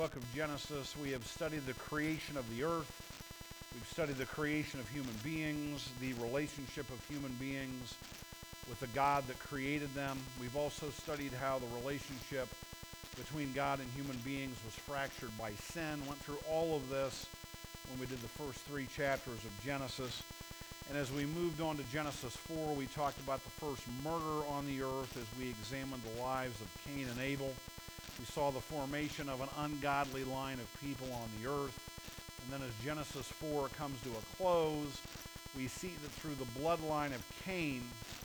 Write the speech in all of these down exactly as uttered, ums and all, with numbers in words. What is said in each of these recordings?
Book of Genesis, we have studied the creation of the earth. We've studied the creation of human beings, the relationship of human beings with the God that created them. We've also studied how the relationship between God and human beings was fractured by sin. Went through all of this when we did the first three chapters of Genesis. And as we moved on to Genesis four, we talked about the first murder on the earth as we examined the lives of Cain and Abel. We saw the formation of an ungodly line of people on the earth. And then as Genesis four comes to a close, we see that through the bloodline of Cain,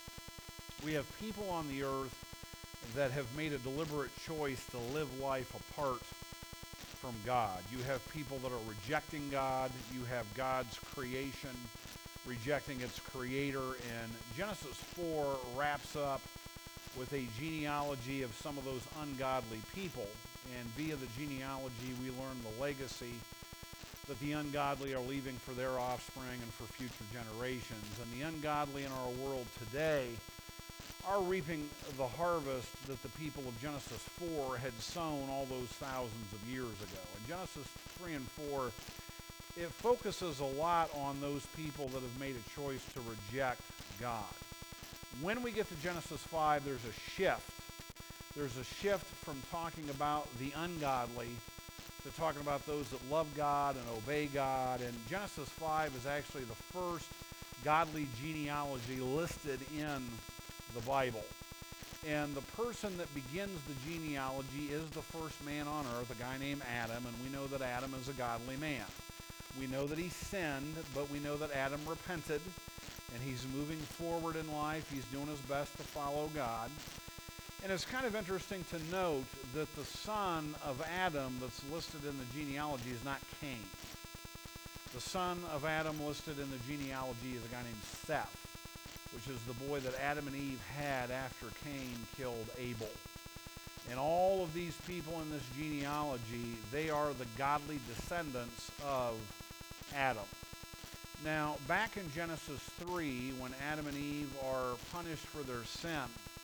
we have people on the earth that have made a deliberate choice to live life apart from God. You have people that are rejecting God. You have God's creation rejecting its creator. And Genesis four wraps up with a genealogy of some of those ungodly people. And via the genealogy, we learn the legacy that the ungodly are leaving for their offspring and for future generations. And the ungodly in our world today are reaping the harvest that the people of Genesis four had sown all those thousands of years ago. In Genesis three and four, it focuses a lot on those people that have made a choice to reject God. When we get to Genesis five, there's a shift. There's a shift from talking about the ungodly to talking about those that love God and obey God. And Genesis five is actually the first godly genealogy listed in the Bible. And the person that begins the genealogy is the first man on earth, a guy named Adam, and we know that Adam is a godly man. We know that he sinned, but we know that Adam repented, and he's moving forward in life. He's doing his best to follow God. And it's kind of interesting to note that the son of Adam that's listed in the genealogy is not Cain. The son of Adam listed in the genealogy is a guy named Seth, which is the boy that Adam and Eve had after Cain killed Abel. And all of these people in this genealogy, they are the godly descendants of Adam. Now, back in Genesis three, when Adam and Eve are punished for their sin,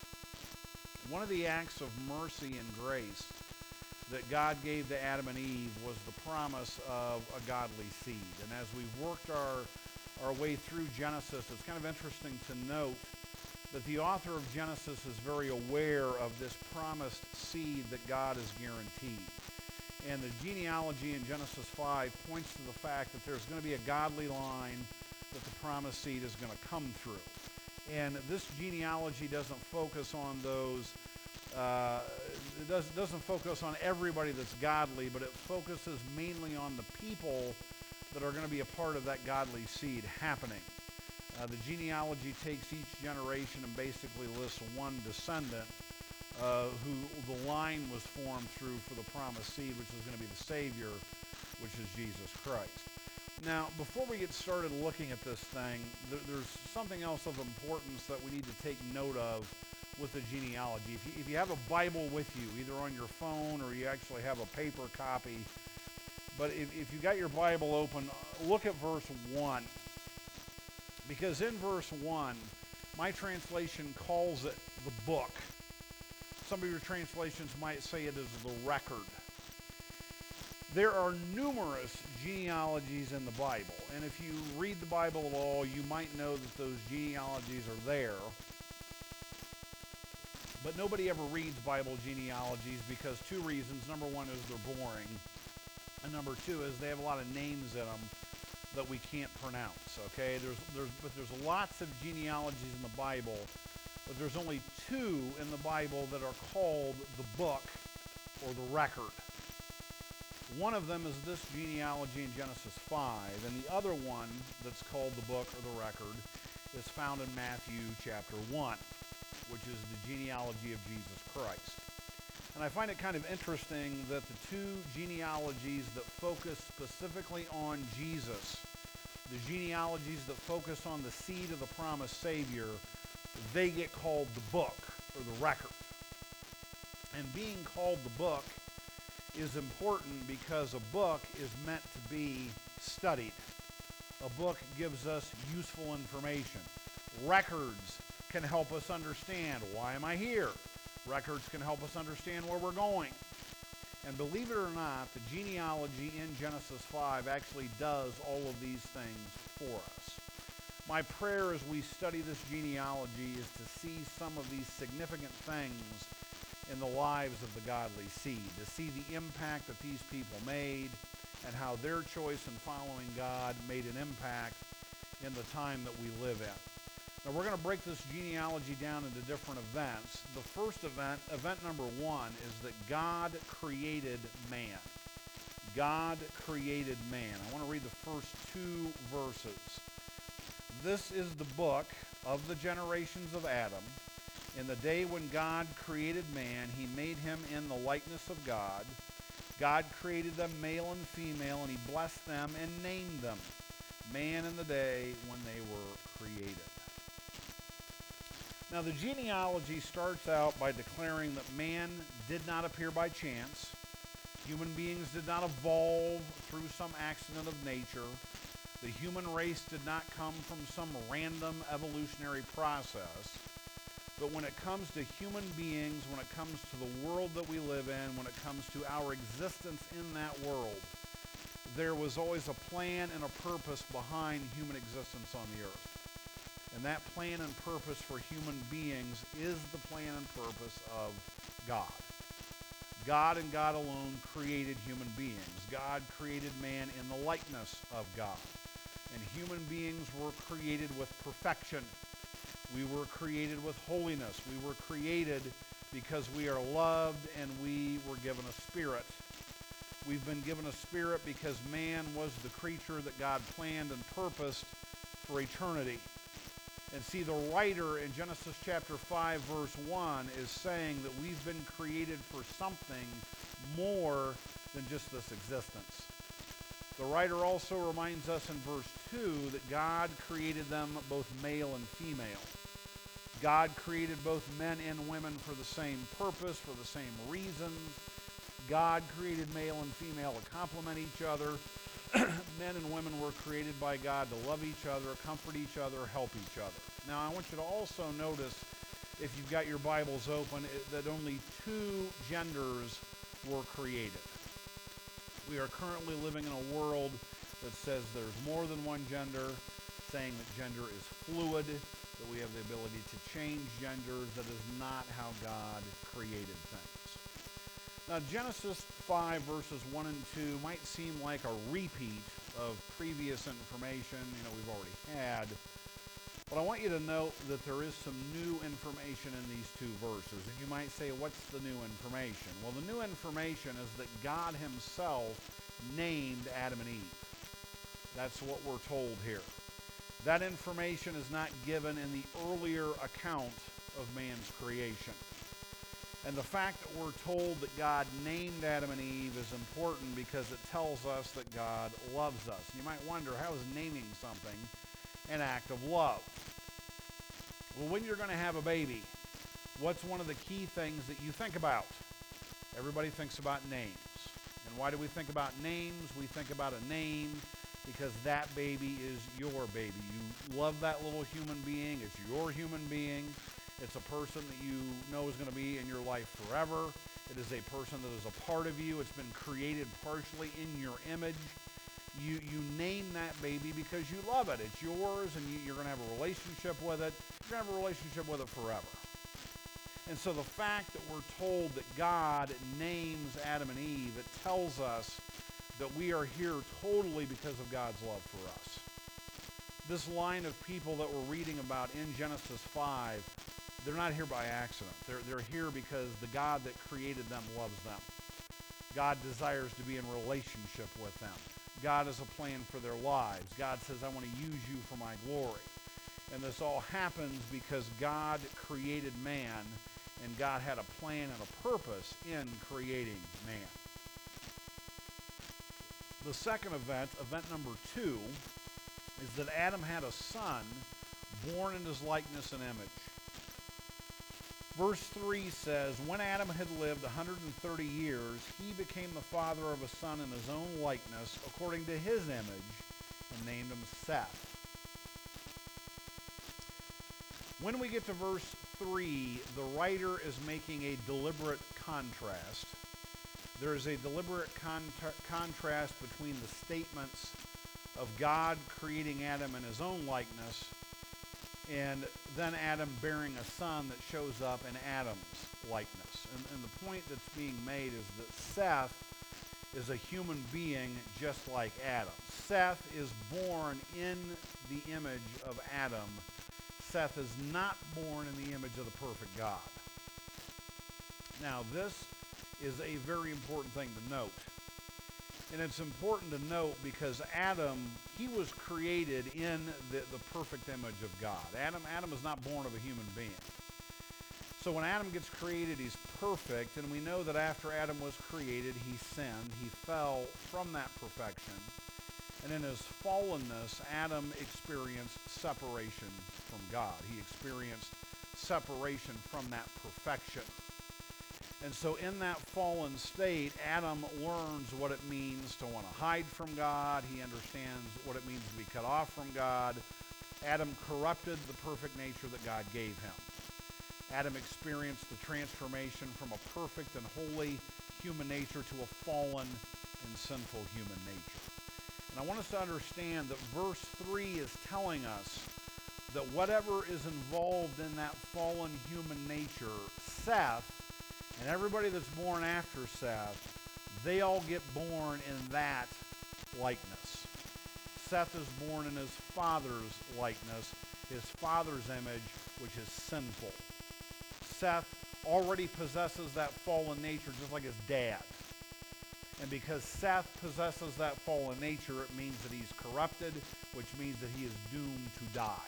one of the acts of mercy and grace that God gave to Adam and Eve was the promise of a godly seed. And as we've worked our, our way through Genesis, it's kind of interesting to note that the author of Genesis is very aware of this promised seed that God has guaranteed. And the genealogy in Genesis five points to the fact that there's going to be a godly line that the promised seed is going to come through. And this genealogy doesn't focus on those, uh, it does, doesn't focus on everybody that's godly, but it focuses mainly on the people that are going to be a part of that godly seed happening. Uh, the genealogy takes each generation and basically lists one descendant uh, who the line was formed through for the promised seed, which is going to be the Savior, which is Jesus Christ. Now, before we get started looking at this thing, there, there's something else of importance that we need to take note of with the genealogy. If you, if you have a Bible with you, either on your phone or you actually have a paper copy, but if, if you got your Bible open, look at verse one. Because in verse one, my translation calls it the book. Some of your translations might say it is the record. There are numerous genealogies in the Bible, and if you read the Bible at all, you might know that those genealogies are there. But nobody ever reads Bible genealogies because two reasons. Number one is they're boring, and number two is they have a lot of names in them that we can't pronounce, okay? There's, there's, but there's lots of genealogies in the Bible, but there's only two in the Bible that are called the book or the record. One of them is this genealogy in Genesis five, and the other one that's called the book or the record is found in Matthew chapter one, which is the genealogy of Jesus Christ. And I find it kind of interesting that the two genealogies that focus specifically on Jesus, the genealogies that focus on the seed of the promised Savior, they get called the book or the record. And being called the book is important because a book is meant to be studied. A book gives us useful information. Records can help us understand, why am I here? Records can help us understand where we're going. And believe it or not, the genealogy in Genesis five actually does all of these things for us. My prayer as we study this genealogy is to see some of these significant things in the lives of the godly seed, to see the impact that these people made and how their choice in following God made an impact in the time that we live in. Now we're going to break this genealogy down into different events. The first event, event number one, is that God created man. God created man. I want to read the first two verses. This is the book of the generations of Adam. In the day when God created man, he made him in the likeness of God. God created them male and female, and he blessed them and named them man in the day when they were created. Now, the genealogy starts out by declaring that man did not appear by chance. Human beings did not evolve through some accident of nature. The human race did not come from some random evolutionary process. But when it comes to human beings, when it comes to the world that we live in, when it comes to our existence in that world, there was always a plan and a purpose behind human existence on the earth. And that plan and purpose for human beings is the plan and purpose of God. God and God alone created human beings. God created man in the likeness of God. And human beings were created with perfection. We were created with holiness. We were created because we are loved, and we were given a spirit. We've been given a spirit because man was the creature that God planned and purposed for eternity. And see, the writer in Genesis chapter five, verse one, is saying that we've been created for something more than just this existence. The writer also reminds us in verse two that God created them both male and female. God created both men and women for the same purpose, for the same reasons. God created male and female to complement each other. Men and women were created by God to love each other, comfort each other, help each other. Now, I want you to also notice, if you've got your Bibles open, that only two genders were created. We are currently living in a world that says there's more than one gender, saying that gender is fluid, that we have the ability to change genders. That is not how God created things. Now, Genesis five, verses one and two might seem like a repeat of previous information, you know, we've already had. But I want you to note that there is some new information in these two verses. And you might say, what's the new information? Well, the new information is that God himself named Adam and Eve. That's what we're told here. That information is not given in the earlier account of man's creation. And the fact that we're told that God named Adam and Eve is important because it tells us that God loves us. You might wonder, how is naming something an act of love? Well, when you're going to have a baby, what's one of the key things that you think about? Everybody thinks about names. And why do we think about names? We think about a name because that baby is your baby. You love that little human being. It's your human being. It's a person that you know is going to be in your life forever. It is a person that is a part of you. It's been created partially in your image. You you name that baby because you love it. It's yours, and you, you're going to have a relationship with it. You're going to have a relationship with it forever. And so the fact that we're told that God names Adam and Eve, it tells us that we are here totally because of God's love for us. This line of people that we're reading about in Genesis five, they're not here by accident. They're, they're here because the God that created them loves them. God desires to be in relationship with them. God has a plan for their lives. God says, I want to use you for my glory. And this all happens because God created man, and God had a plan and a purpose in creating man. The second event, event number two, is that Adam had a son born in his likeness and image. Verse three says, when Adam had lived one hundred thirty years, he became the father of a son in his own likeness, according to his image, and named him Seth. When we get to verse three, the writer is making a deliberate contrast. There is a deliberate contra- contrast between the statements of God creating Adam in his own likeness and then Adam bearing a son that shows up in Adam's likeness. And, and the point that's being made is that Seth is a human being just like Adam. Seth is born in the image of Adam. Seth is not born in the image of the perfect God. Now, this is a very important thing to note. And it's important to note because Adam, he was created in the, the perfect image of God. Adam, Adam is not born of a human being. So when Adam gets created, he's perfect, and we know that after Adam was created, he sinned. He fell from that perfection. And in his fallenness, Adam experienced separation from God. He experienced separation from that perfection. And so in that fallen state, Adam learns what it means to want to hide from God. He understands what it means to be cut off from God. Adam corrupted the perfect nature that God gave him. Adam experienced the transformation from a perfect and holy human nature to a fallen and sinful human nature. And I want us to understand that verse three is telling us that whatever is involved in that fallen human nature, Seth, and everybody that's born after Seth, they all get born in that likeness. Seth is born in his father's likeness, his father's image, which is sinful. Seth already possesses that fallen nature just like his dad. And because Seth possesses that fallen nature, it means that he's corrupted, which means that he is doomed to die.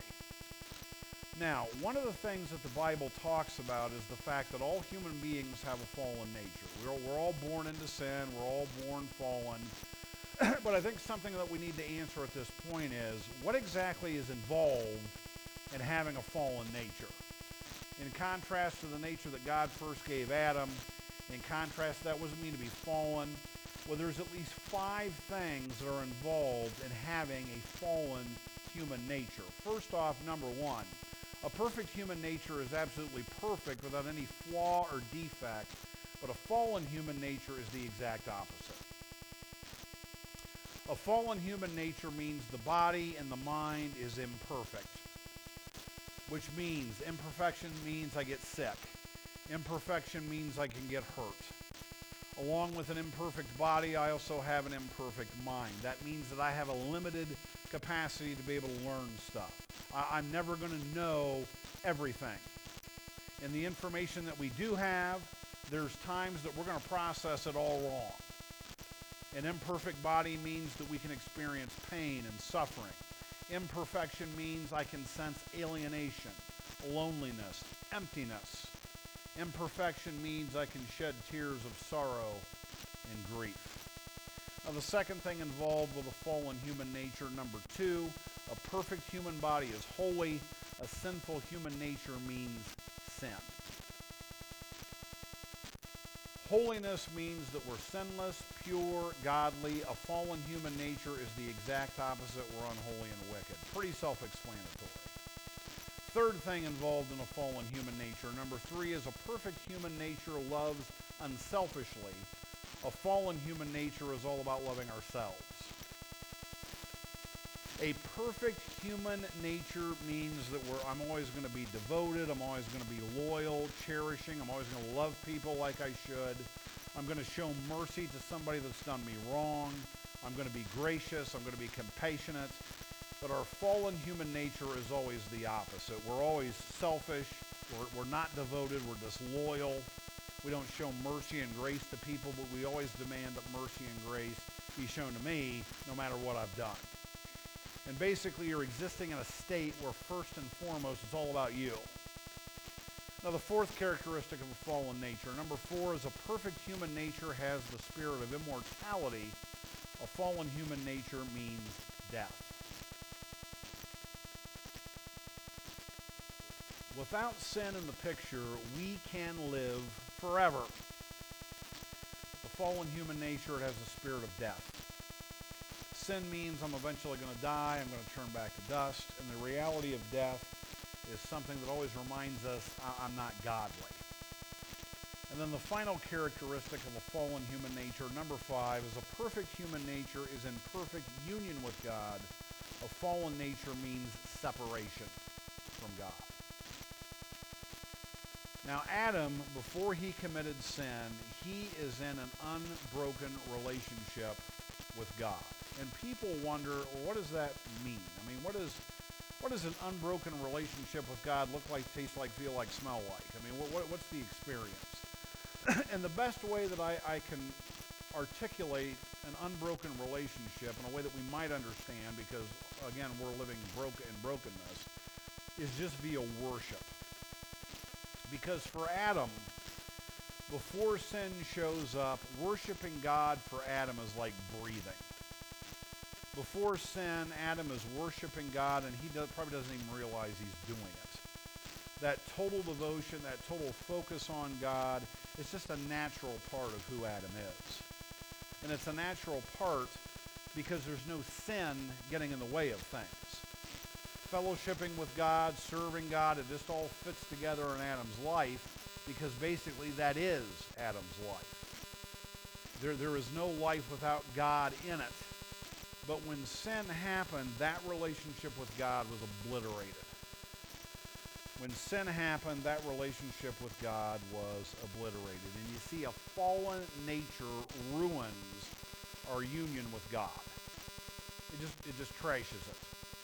Now, one of the things that the Bible talks about is the fact that all human beings have a fallen nature. We're, we're all born into sin. We're all born fallen. But I think something that we need to answer at this point is, what exactly is involved in having a fallen nature? In contrast to the nature that God first gave Adam, in contrast to that, what does it mean to be fallen? Well, there's at least five things that are involved in having a fallen human nature. First off, number one, a perfect human nature is absolutely perfect without any flaw or defect, but a fallen human nature is the exact opposite. A fallen human nature means the body and the mind is imperfect, which means imperfection means I get sick. Imperfection means I can get hurt. Along with an imperfect body, I also have an imperfect mind. That means that I have a limited capacity to be able to learn stuff. I- I'm never going to know everything. And the information that we do have, there's times that we're going to process it all wrong. An imperfect body means that we can experience pain and suffering. Imperfection means I can sense alienation, loneliness, emptiness. Imperfection means I can shed tears of sorrow and grief. Now, the second thing involved with a fallen human nature, number two, a perfect human body is holy. A sinful human nature means sin. Holiness means that we're sinless, pure, godly. A fallen human nature is the exact opposite. We're unholy and wicked. Pretty self-explanatory. Third thing involved in a fallen human nature, number three, is a perfect human nature loves unselfishly. A fallen human nature is all about loving ourselves. A perfect human nature means that we're, I'm always going to be devoted, I'm always going to be loyal, cherishing, I'm always going to love people like I should. I'm going to show mercy to somebody that's done me wrong. I'm going to be gracious, I'm going to be compassionate. But our fallen human nature is always the opposite. We're always selfish, we're, we're not devoted, we're disloyal. We don't show mercy and grace to people, but we always demand that mercy and grace be shown to me no matter what I've done. And basically, you're existing in a state where first and foremost, it's all about you. Now, the fourth characteristic of a fallen nature, number four, is a perfect human nature has the spirit of immortality. A fallen human nature means death. Without sin in the picture, we can live forever. The fallen human nature, it has the spirit of death. Sin means I'm eventually going to die, I'm going to turn back to dust, and the reality of death is something that always reminds us I'm not godly. And then the final characteristic of a fallen human nature, number five, is a perfect human nature is in perfect union with God. A fallen nature means separation from God. Now, Adam, before he committed sin, he is in an unbroken relationship with God. And people wonder, well, what does that mean? I mean, what is what does an unbroken relationship with God look like, taste like, feel like, smell like? I mean, what, what, what's the experience? And the best way that I, I can articulate an unbroken relationship in a way that we might understand, because, again, we're living broken in brokenness, is just via worship. Because for Adam, before sin shows up, worshiping God for Adam is like breathing. Before sin, Adam is worshiping God, and he does, probably doesn't even realize he's doing it. That total devotion, that total focus on God, it's just a natural part of who Adam is. And it's a natural part because there's no sin getting in the way of things. Fellowshipping with God, serving God, it just all fits together in Adam's life, because basically that is Adam's life. There, there is no life without God in it. But when sin happened, that relationship with God was obliterated. When sin happened, that relationship with God was obliterated. And you see, a fallen nature ruins our union with God. It just, it just trashes it.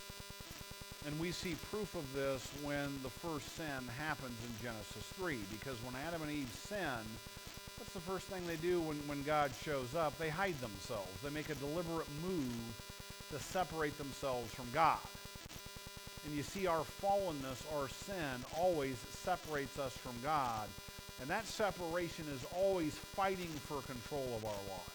And we see proof of this when the first sin happens in Genesis three. Because when Adam and Eve sin, what's the first thing they do when, when God shows up? They hide themselves. They make a deliberate move to separate themselves from God. And you see, our fallenness, our sin, always separates us from God. And that separation is always fighting for control of our lives.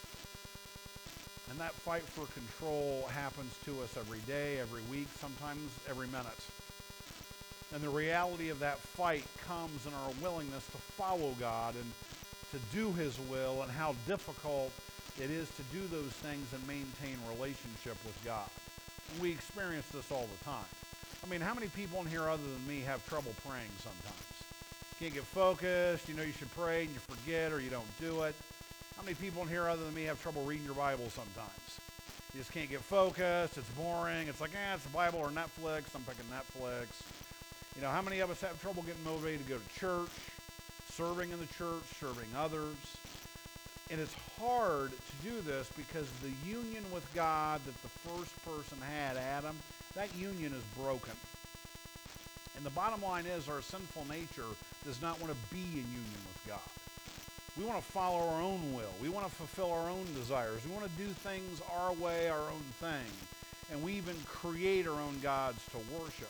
And that fight for control happens to us every day, every week, sometimes every minute. And the reality of that fight comes in our willingness to follow God and to do his will, and how difficult it is to do those things and maintain relationship with God. And we experience this all the time. I mean, how many people in here other than me have trouble praying sometimes? Can't get focused, you know you should pray and you forget or you don't do it. How many people in here other than me have trouble reading your Bible sometimes? You just can't get focused, it's boring, it's like, eh, it's the Bible or Netflix, I'm picking Netflix. You know, how many of us have trouble getting motivated to go to church, serving in the church, serving others? And it's hard to do this because the union with God that the first person had, Adam, that union is broken. And the bottom line is, our sinful nature does not want to be in union with God. We want to follow our own will. We want to fulfill our own desires. We want to do things our way, our own thing. And we even create our own gods to worship.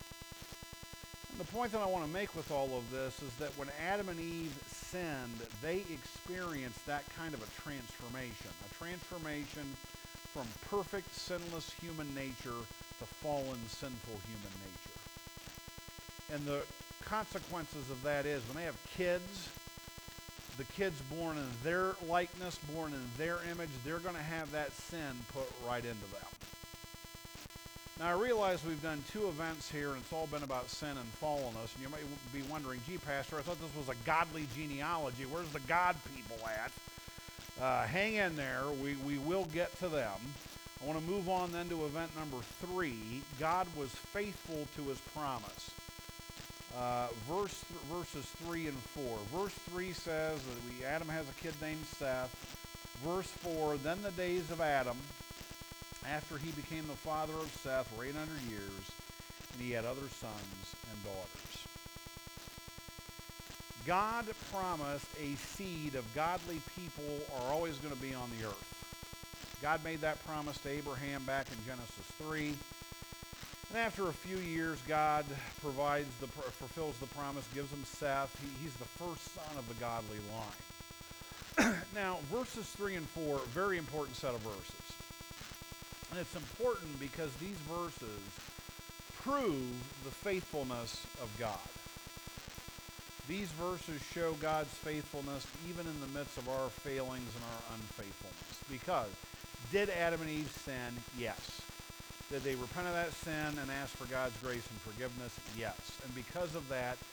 And the point that I want to make with all of this is that when Adam and Eve sinned, they experienced that kind of a transformation. A transformation from perfect, sinless human nature to fallen, sinful human nature. And the consequences of that is, when they have kids, the kids born in their likeness, born in their image, they're going to have that sin put right into them. Now, I realize we've done two events here, and it's all been about sin and fallenness, and you might be wondering, gee, Pastor, I thought this was a godly genealogy. Where's the God people at? Uh, hang in there. We, we will get to them. I want to move on then to event number three. God was faithful to his promise. Uh, verse th- verses three and four. Verse three says that we, Adam has a kid named Seth. Verse four, then the days of Adam, after he became the father of Seth, were eight hundred years, and he had other sons and daughters. God promised a seed of godly people are always going to be on the earth. God made that promise to Abraham back in Genesis three. And after a few years, God provides the fulfills the promise, gives him Seth. He, he's the first son of the godly line. Now, verses three and four, very important set of verses. And it's important because these verses prove the faithfulness of God. These verses show God's faithfulness even in the midst of our failings and our unfaithfulness. Because, did Adam and Eve sin? Yes. Did they repent of that sin and ask for God's grace and forgiveness? Yes. And because of that,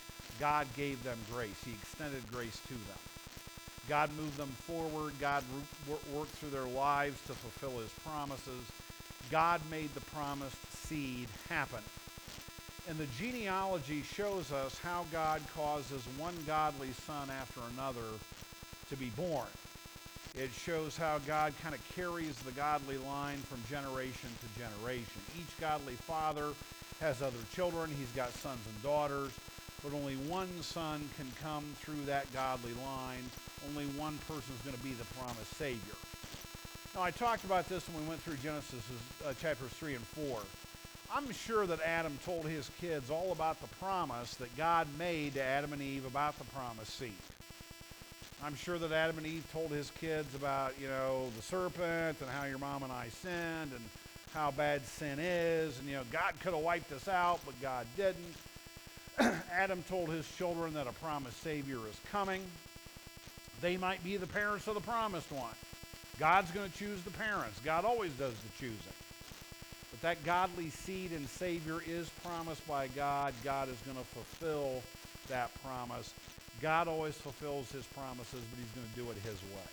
God gave them grace. He extended grace to them. God moved them forward. God worked through their lives to fulfill his promises. God made the promised seed happen. And the genealogy shows us how God causes one godly son after another to be born. It shows how God kind of carries the godly line from generation to generation. Each godly father has other children. He's got sons and daughters, but only one son can come through that godly line. Only one person is going to be the promised Savior. Now, I talked about this when we went through Genesis uh, chapters three and four. I'm sure that Adam told his kids all about the promise that God made to Adam and Eve about the promised seed. I'm sure that Adam and Eve told his kids about, you know, the serpent and how your mom and I sinned and how bad sin is. And, you know, God could have wiped us out, but God didn't. Adam told his children that a promised Savior is coming. They might be the parents of the promised one. God's going to choose the parents. God always does the choosing. But that godly seed and Savior is promised by God. God is going to fulfill that promise. God always fulfills his promises, but he's going to do it his way.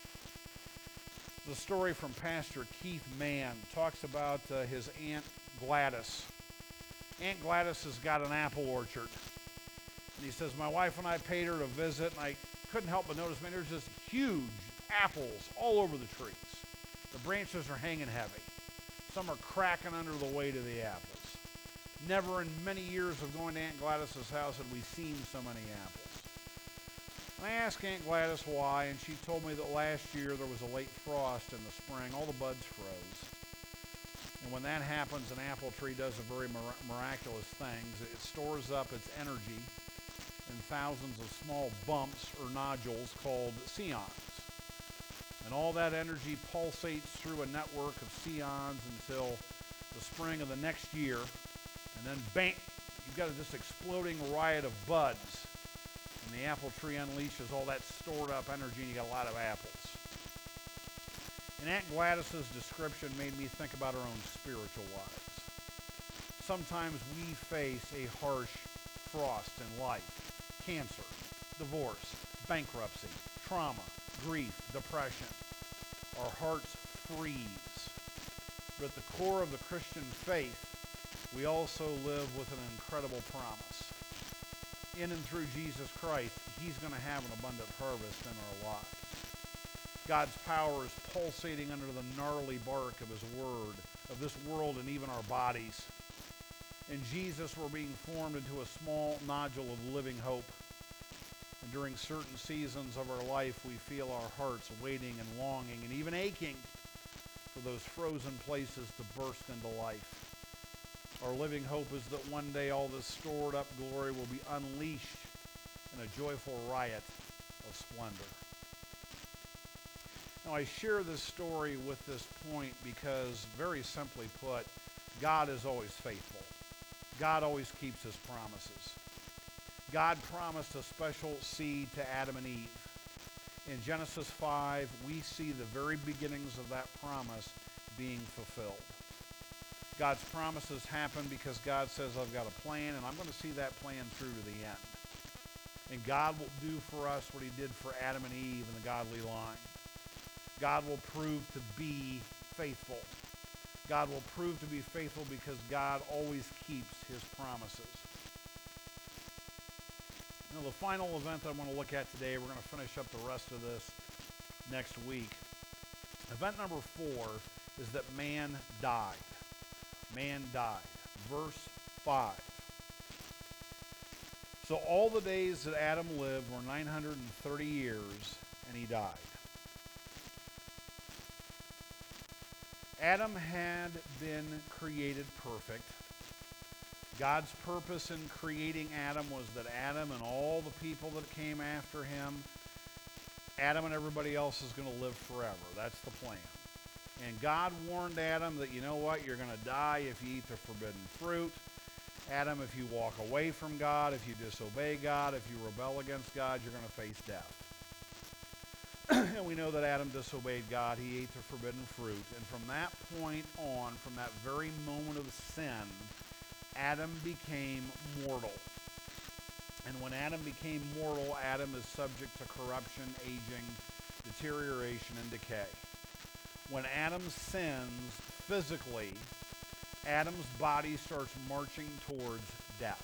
The story from Pastor Keith Mann talks about uh, his Aunt Gladys. Aunt Gladys has got an apple orchard. And he says, my wife and I paid her to visit, and I couldn't help but notice, man, there's just huge apples all over the trees. The branches are hanging heavy. Some are cracking under the weight of the apples. Never in many years of going to Aunt Gladys's house had we seen so many apples. And I asked Aunt Gladys why, and she told me that last year there was a late frost in the spring. All the buds froze. And when that happens, an apple tree does a very mir- miraculous thing. It stores up its energy in thousands of small bumps or nodules called scions. And all that energy pulsates through a network of scions until the spring of the next year. And then bang, you've got this exploding riot of buds. And the apple tree unleashes all that stored up energy and you got a lot of apples. And Aunt Gladys's description made me think about our own spiritual lives. Sometimes we face a harsh frost in life. Cancer, divorce, bankruptcy, trauma, grief, depression. Our hearts freeze. But at the core of the Christian faith, we also live with an incredible promise. In and through Jesus Christ, he's going to have an abundant harvest in our lives. God's power is pulsating under the gnarly bark of his word, of this world and even our bodies. In Jesus, we're being formed into a small nodule of living hope. And during certain seasons of our life, we feel our hearts waiting and longing and even aching for those frozen places to burst into life. Our living hope is that one day all this stored up glory will be unleashed in a joyful riot of splendor. Now, I share this story with this point because, very simply put, God is always faithful. God always keeps his promises. God promised a special seed to Adam and Eve. In Genesis five, we see the very beginnings of that promise being fulfilled. God's promises happen because God says, I've got a plan, and I'm going to see that plan through to the end. And God will do for us what he did for Adam and Eve in the godly line. God will prove to be faithful. God will prove to be faithful because God always keeps his promises. Now, the final event that I want to look at today, we're going to finish up the rest of this next week. Event number four is that man died. Man died. Verse five. So all the days that Adam lived were nine hundred thirty years, and he died. Adam had been created perfect. God's purpose in creating Adam was that Adam and all the people that came after him, Adam and everybody else is going to live forever. That's the plan. And God warned Adam that, you know what, you're going to die if you eat the forbidden fruit. Adam, if you walk away from God, if you disobey God, if you rebel against God, you're going to face death. And we know that Adam disobeyed God. He ate the forbidden fruit. And from that point on, from that very moment of sin, Adam became mortal. And when Adam became mortal, Adam is subject to corruption, aging, deterioration, and decay. When Adam sins physically, Adam's body starts marching towards death.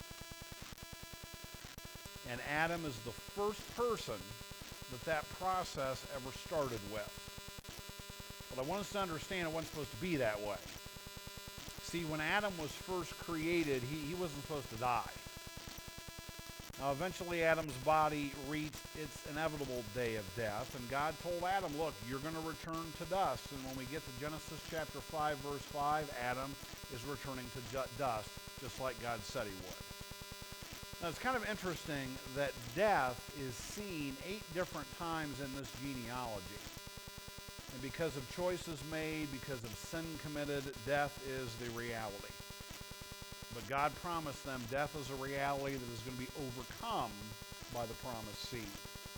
And Adam is the first person that that process ever started with. But I want us to understand it wasn't supposed to be that way. See, when Adam was first created, he, he wasn't supposed to die. Now, eventually Adam's body reached its inevitable day of death, and God told Adam, look, you're going to return to dust. And when we get to Genesis chapter five, verse five, Adam is returning to ju- dust, just like God said he would. Now, it's kind of interesting that death is seen eight different times in this genealogy. And because of choices made, because of sin committed, death is the reality. But God promised them death is a reality that is going to be overcome by the promised seed.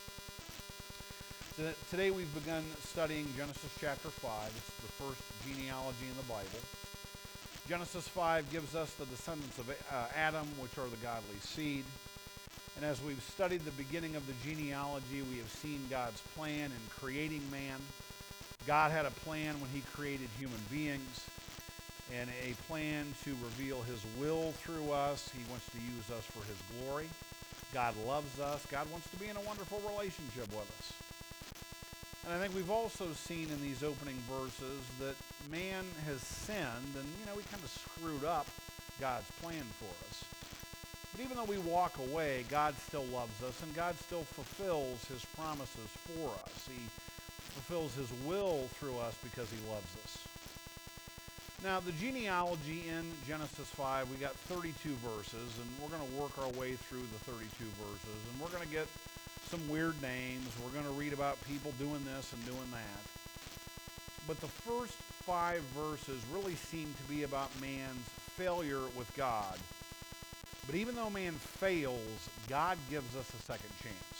Today we've begun studying Genesis chapter five. It's the first genealogy in the Bible. Genesis five gives us the descendants of Adam, which are the godly seed. And as we've studied the beginning of the genealogy, we have seen God's plan in creating man. God had a plan when he created human beings, and a plan to reveal his will through us. He wants to use us for his glory. God loves us. God wants to be in a wonderful relationship with us. And I think we've also seen in these opening verses that man has sinned, and, you know, we kind of screwed up God's plan for us. But even though we walk away, God still loves us, and God still fulfills his promises for us. He fulfills his will through us because he loves us. Now, the genealogy in Genesis five, we got thirty-two verses, and we're going to work our way through the thirty-two verses, and we're going to get some weird names. We're going to read about people doing this and doing that. But the first five verses really seem to be about man's failure with God. But even though man fails, God gives us a second chance.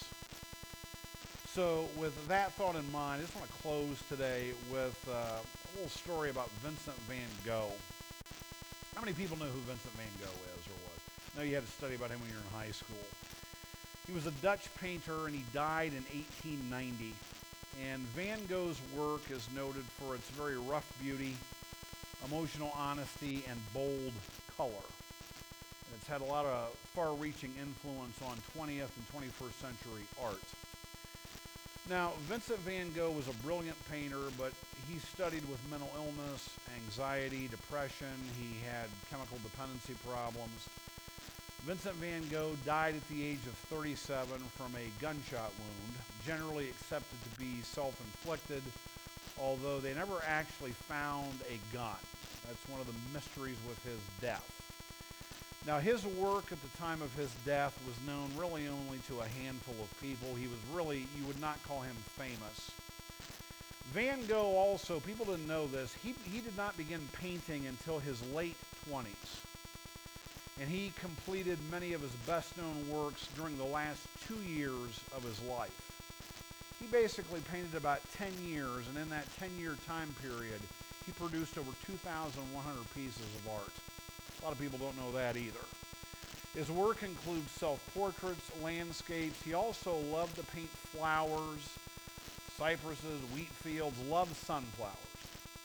So with that thought in mind, I just want to close today with uh, a little story about Vincent van Gogh. How many people know who Vincent van Gogh is or was? I know you had to study about him when you were in high school. He was a Dutch painter, and he died in eighteen ninety. And Van Gogh's work is noted for its very rough beauty, emotional honesty, and bold color. And it's had a lot of far-reaching influence on twentieth and twenty-first century art. Now, Vincent van Gogh was a brilliant painter, but he studied with mental illness, anxiety, depression. He had chemical dependency problems. Vincent van Gogh died at the age of thirty-seven from a gunshot wound, generally accepted to be self-inflicted, although they never actually found a gun. That's one of the mysteries with his death. Now, his work at the time of his death was known really only to a handful of people. He was really, you would not call him famous. Van Gogh also, people didn't know this, he, he did not begin painting until his late twenties. And he completed many of his best-known works during the last two years of his life. He basically painted about ten years, and in that ten-year time period, he produced over two thousand one hundred pieces of art. A lot of people don't know that either. His work includes self-portraits, landscapes. He also loved to paint flowers, cypresses, wheat fields, loved sunflowers.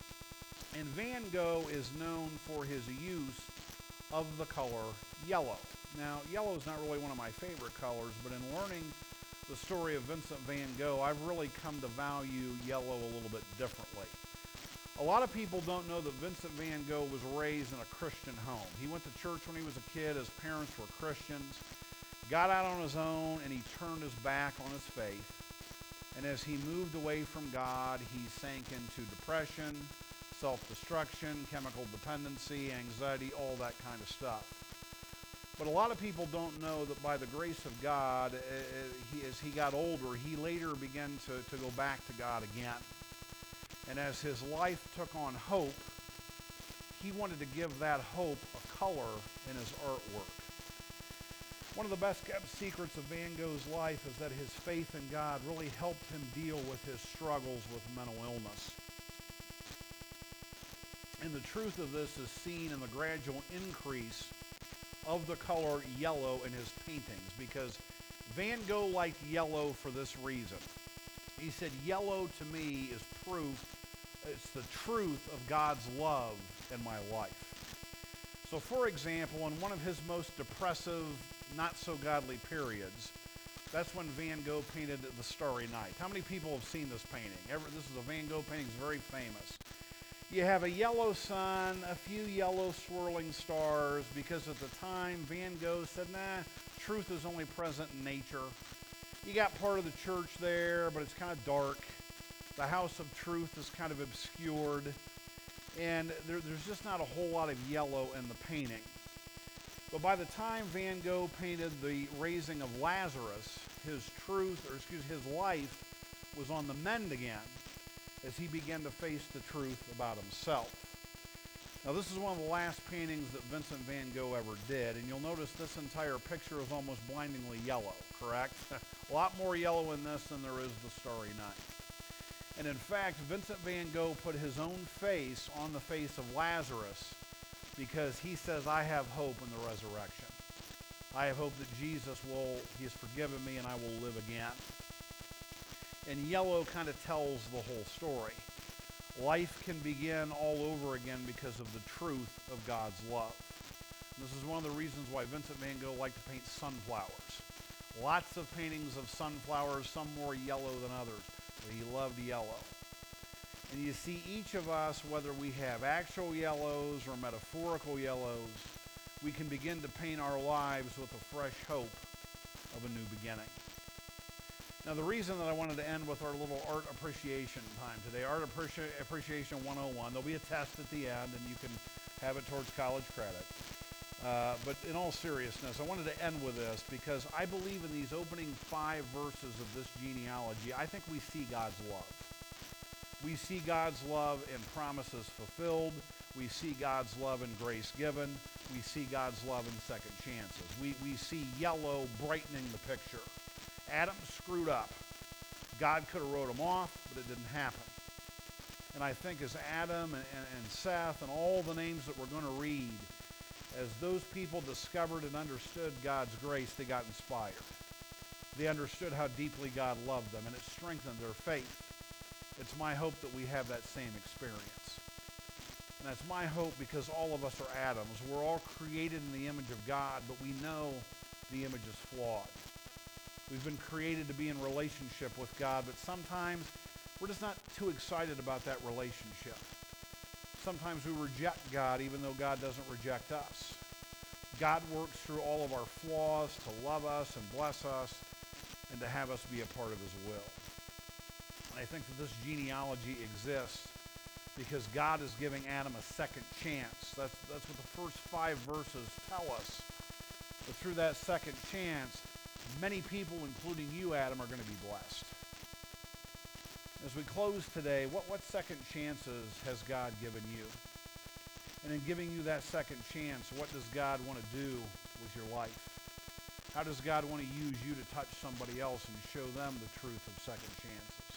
And Van Gogh is known for his use of the color yellow. Now, yellow is not really one of my favorite colors, but in learning the story of Vincent van Gogh, I've really come to value yellow a little bit differently. A lot of people don't know that Vincent van Gogh was raised in a Christian home. He went to church when he was a kid. His parents were Christians. Got out on his own, and he turned his back on his faith. And as he moved away from God, he sank into depression, self-destruction, chemical dependency, anxiety, all that kind of stuff. But a lot of people don't know that by the grace of God, uh, he, as he got older, he later began to, to go back to God again. And as his life took on hope, he wanted to give that hope a color in his artwork. One of the best kept secrets of Van Gogh's life is that his faith in God really helped him deal with his struggles with mental illness. And the truth of this is seen in the gradual increase of the color yellow in his paintings because Van Gogh liked yellow for this reason. He said, yellow to me is proof, it's the truth of God's love in my life. So for example, in one of his most depressive, not so godly periods, that's when Van Gogh painted The Starry Night. How many people have seen this painting? Ever, this is a Van Gogh painting, it's very famous. You have a yellow sun, a few yellow swirling stars, because at the time Van Gogh said, nah, truth is only present in nature. You got part of the church there, but it's kind of dark. The house of truth is kind of obscured. And there, there's just not a whole lot of yellow in the painting. But by the time Van Gogh painted the raising of Lazarus, his truth, or excuse his life, was on the mend again as he began to face the truth about himself. Now this is one of the last paintings that Vincent van Gogh ever did, and you'll notice this entire picture is almost blindingly yellow, correct? A lot more yellow in this than there is The Starry Night. And in fact, Vincent van Gogh put his own face on the face of Lazarus because he says, I have hope in the resurrection. I have hope that Jesus will, he has forgiven me and I will live again. And yellow kind of tells the whole story. Life can begin all over again because of the truth of God's love. This is one of the reasons why Vincent van Gogh liked to paint sunflowers. Lots of paintings of sunflowers, some more yellow than others, but he loved yellow. And you see each of us, whether we have actual yellows or metaphorical yellows, we can begin to paint our lives with a fresh hope of a new beginning. Now the reason that I wanted to end with our little art appreciation time today, Art Appreci- Appreciation one oh one, there'll be a test at the end and you can have it towards college credit. Uh, but in all seriousness, I wanted to end with this because I believe in these opening five verses of this genealogy, I think we see God's love. We see God's love in promises fulfilled. We see God's love in grace given. We see God's love in second chances. We, we see yellow brightening the picture. Adam screwed up. God could have wrote him off, but it didn't happen. And I think as Adam and, and, and Seth and all the names that we're going to read, as those people discovered and understood God's grace, they got inspired. They understood how deeply God loved them, and it strengthened their faith. It's my hope that we have that same experience. And that's my hope because all of us are Adams. We're all created in the image of God, but we know the image is flawed. We've been created to be in relationship with God, but sometimes we're just not too excited about that relationship. Sometimes we reject God even though God doesn't reject us. God works through all of our flaws to love us and bless us and to have us be a part of his will. And I think that this genealogy exists because God is giving Adam a second chance. That's, that's what the first five verses tell us. But through that second chance, many people, including you, Adam, are going to be blessed. As we close today, what, what second chances has God given you? And in giving you that second chance, what does God want to do with your life? How does God want to use you to touch somebody else and show them the truth of second chances?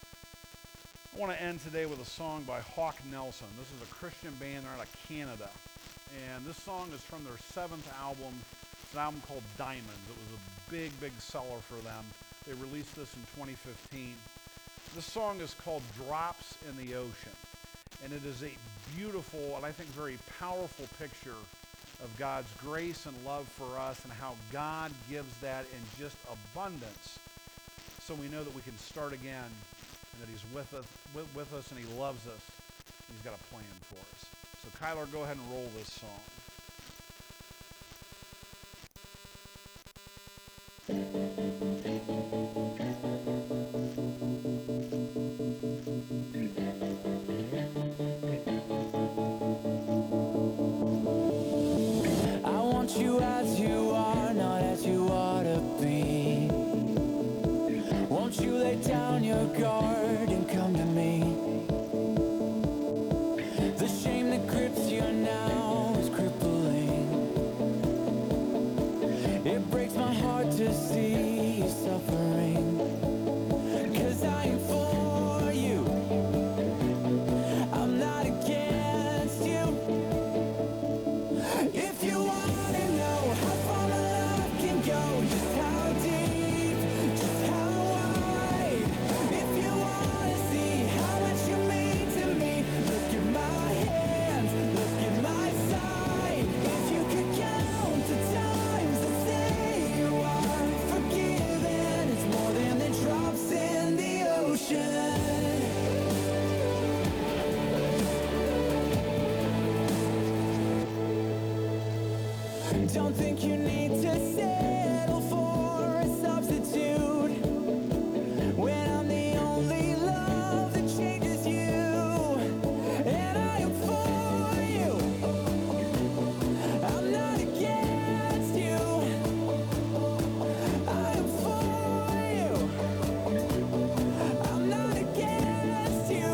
I want to end today with a song by Hawk Nelson. This is a Christian band. They're out of Canada. And this song is from their seventh album. It's an album called Diamonds. It was a big, big seller for them. They released this in twenty fifteen. This song is called Drops in the Ocean. And it is a beautiful and I think very powerful picture of God's grace and love for us and how God gives that in just abundance so we know that we can start again and that he's with us, with, with us and he loves us. And he's got a plan for us. So Kyler, go ahead and roll this song. You as you are, not as you ought to be. Won't you lay down your guard and come to me? The shame that grips you now is crippling. It breaks my heart to see you suffering. 'Cause I ain't for you, I'm not against you. If you wanna know Don't think you need to settle for a substitute when I'm the only love that changes you. And I am for you. I'm not against you. I am for you. I'm not against you.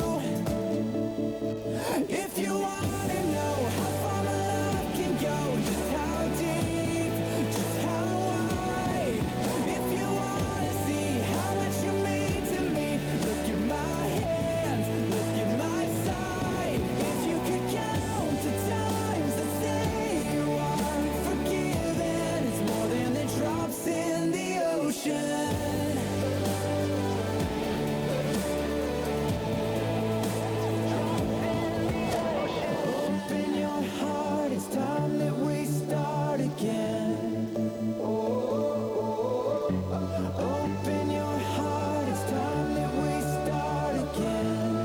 If you wanna know how far my love can go, just how deep, just how wide. If you wanna see how much you mean to me, look at my hands, look at my side. If you could count the times that say you are forgiven, it's more than the drops in the ocean. Open your heart, it's time that we start again. Open your heart, it's time that we start again.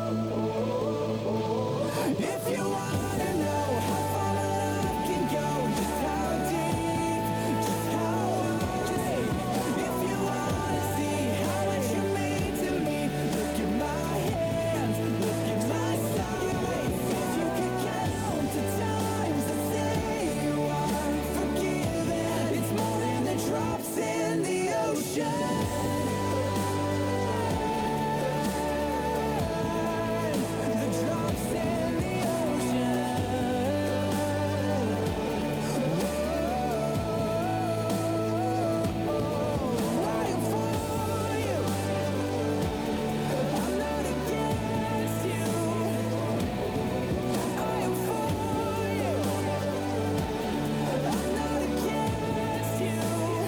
If you wanna know how far my love can go, just how deep, just how wide. If you wanna see how much you mean to me, look at my hands, look at my side. If you could count the times that say you are forgiven, it's more than the drops in the ocean. The drops in the ocean. I am for you. I'm not against you. I am for you. I'm not against you.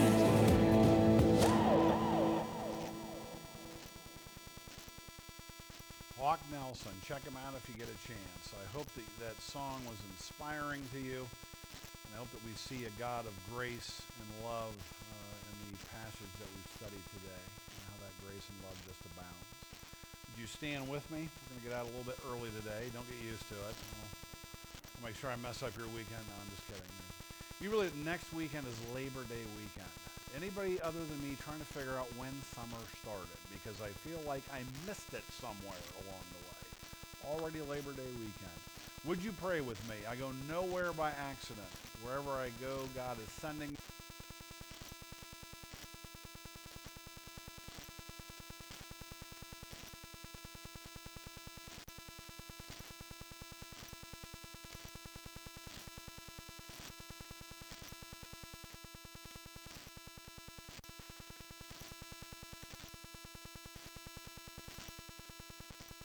Hawk Nelson, check him out if you get a chance. I hope that that song was inspiring to you, and I hope that we see a God of grace and love uh, in the passage that we've studied today, and how that grace and love just abounds. Would you stand with me? We're going to get out a little bit early today. Don't get used to it. I'll, I'll make sure I mess up your weekend. No, I'm just kidding. You really, next weekend is Labor Day weekend. Anybody other than me trying to figure out when summer started? Because I feel like I missed it somewhere along the way. Already Labor Day weekend. Would you pray with me? I go nowhere by accident. Wherever I go, God is sending me.